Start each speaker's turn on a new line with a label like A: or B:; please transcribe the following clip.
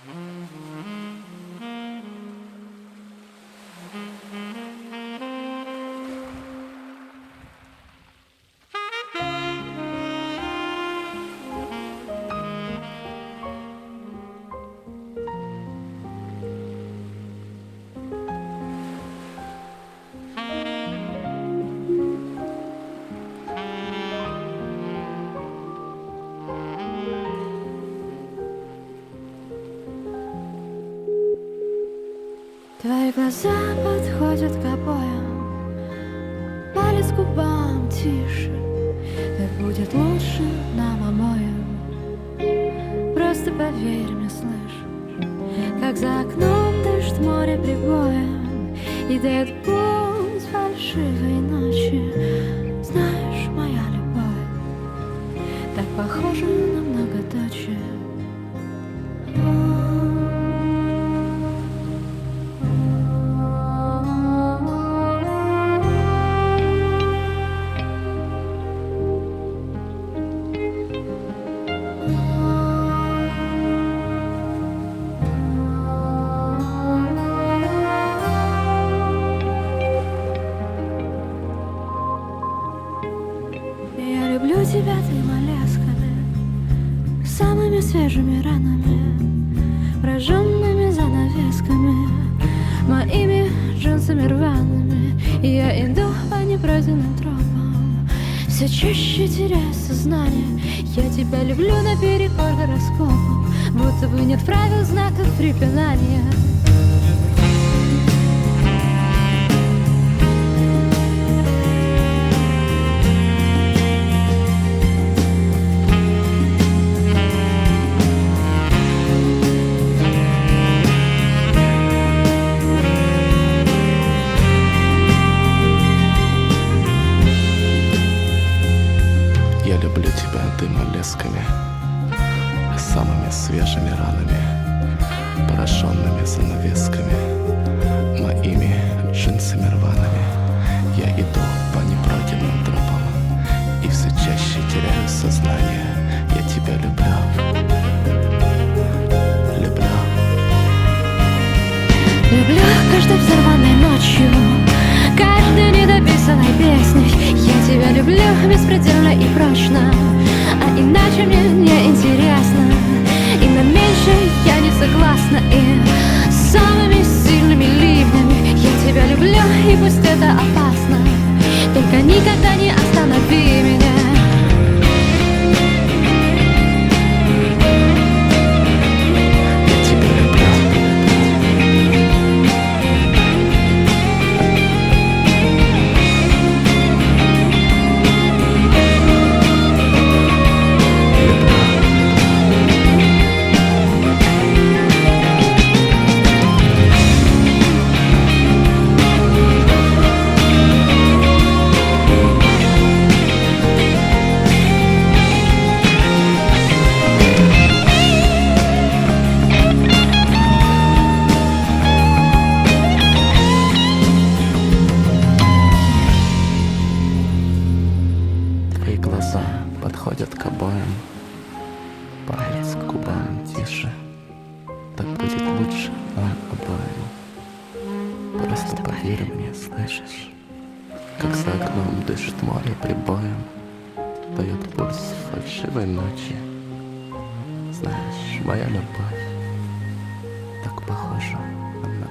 A: Твои глаза подходят к обоям, палец к губам тише. Так будет лучше нам обоим. Просто поверь мне, слышишь, как за окном дышит море прибоем и дает путь фальшивой ночи. Знаешь, моя любовь так похожа на многоточие. Я люблю тебя твоими ласками, самыми свежими ранами, прожженными занавесками, моими джинсами рваными. И я иду по непройденным тропам, все чаще теряя сознание. Я тебя люблю наперекор гороскопам, будто бы нет правил, знаков препинания.
B: Я люблю тебя дымолесками, самыми свежими ранами, пораженными занавесками, моими джинсами рваными. Я иду по непройденным тропам и все чаще теряю сознание. Я тебя люблю, люблю.
A: Люблю каждой взорванной ночью, каждой недописанной песней. Я тебя люблю беспредельно и прочно, а иначе мне не интересно. И на меньшее я не согласна, и самыми сильными ливнями я тебя люблю, и пусть это опасно, только никогда не останови меня.
B: Твои глаза подходят к обоям, палец к губам тише. Так будет лучше нам обоим. Просто поверь мне, слышишь, как за окном дышит море прибоем, дает пульс фальшивой ночи. Знаешь, моя любовь так похожа на